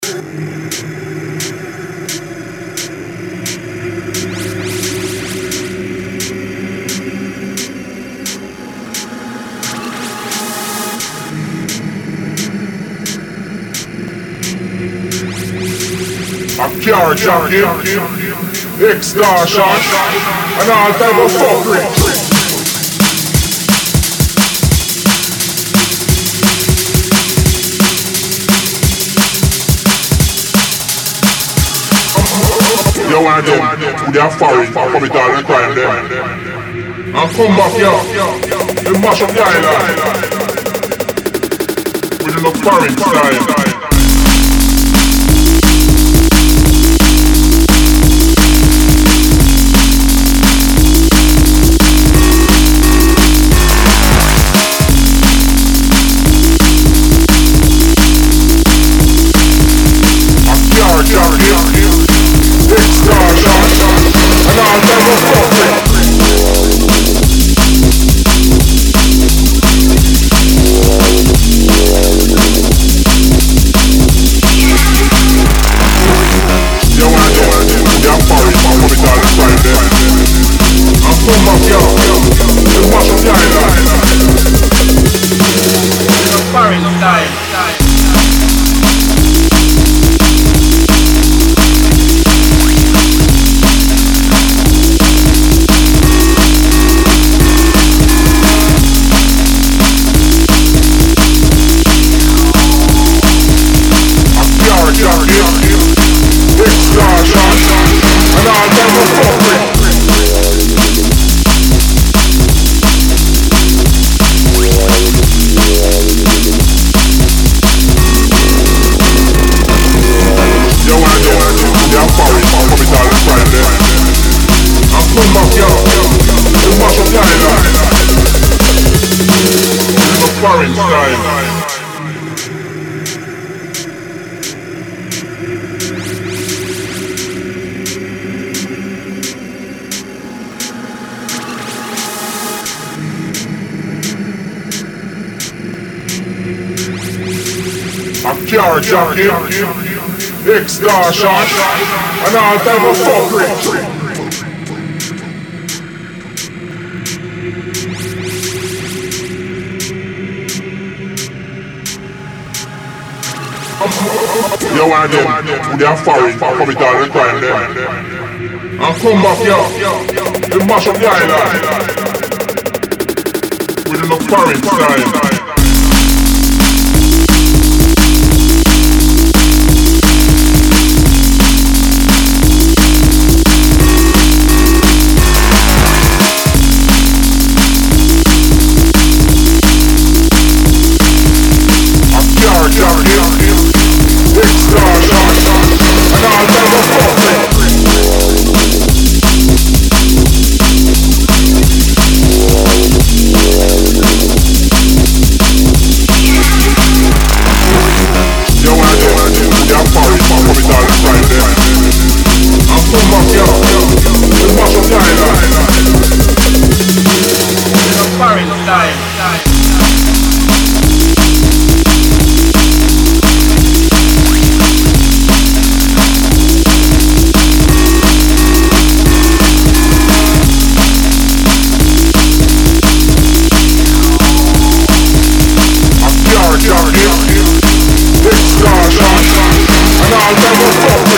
A car jockey, extortion, and all type of fuckery. You want them to their foreign, come it all and crime them. And come back here, you mash up the island with enough foreign style. Foreign style. A car jockey, extortion, and all type of fuckery. You want them to their foreign, come it all and crime them. And come back here, you mash up the island with enough foreign style. Extortion, and all type of